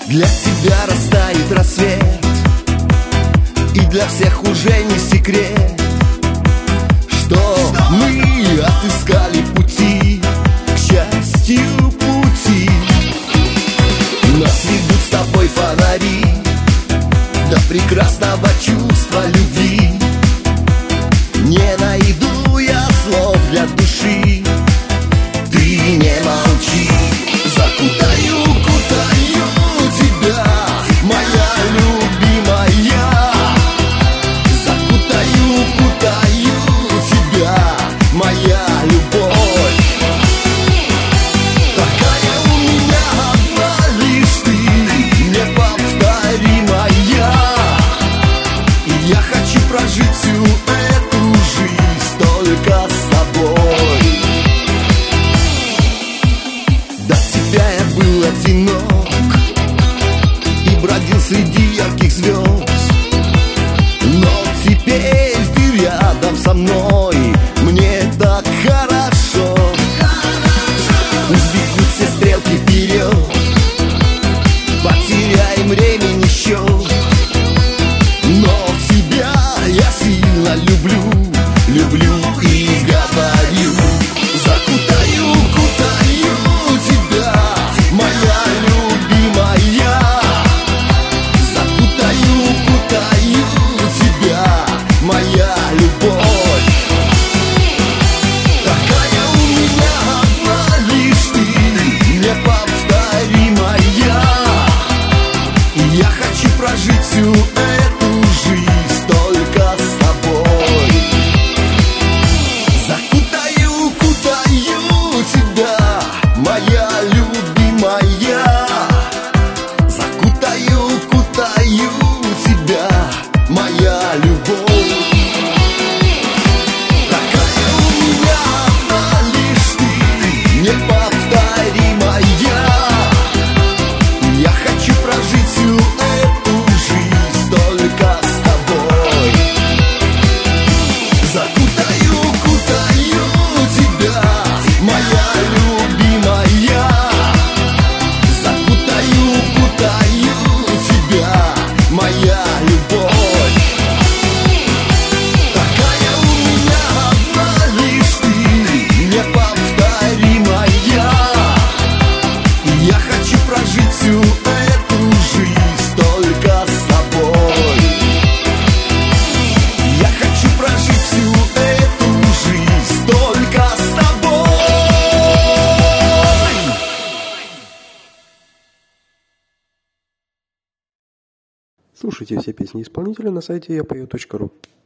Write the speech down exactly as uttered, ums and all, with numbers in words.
Для тебя растает рассвет, и для всех уже не секрет, что мы отыскали пути к счастью пути. Нас ведут с тобой фонари до прекрасного чувства любви. Не найду я слов для души, ты не молчи. Закутаю, кутаю тебя, моя любимая. Закутаю, кутаю тебя, моя любовь. Такая у меня одна лишь ты, неповторимая. И я хочу прожить всю эту жизнь только с тобой. До тебя я был одинок и бродил среди ярких звезд, но теперь ты рядом со мной, мне так хорошо. Пусть бегут все стрелки вперед, потеряем времени счет, но тебя я сильно люблю, люблю и говорю. Закутаю, кутаю тебя, моя любимая. Закутаю, кутаю тебя, моя любовь. Такая у меня одна лишь ты, неповторимая. И я хочу прожить всю эту жизнь только с тобой. Закутаю, кутаю тебя, моя любимая. Закутаю, кутаю тебя, моя любовь. Такая у меня одна лишь ты, неповторимая. И я хочу прожить всю эту жизнь только с тобой. Закутаю, кутаю тебя, моя любимая. Закутаю, кутаю тебя, моя любовь. Такая у меня одна лишь ты, неповторимая. И я хочу прожить всю эту жизнь только с тобой. Я хочу прожить всю эту жизнь только с тобой. Слушайте все песни исполнителя на сайте я пою точка ру.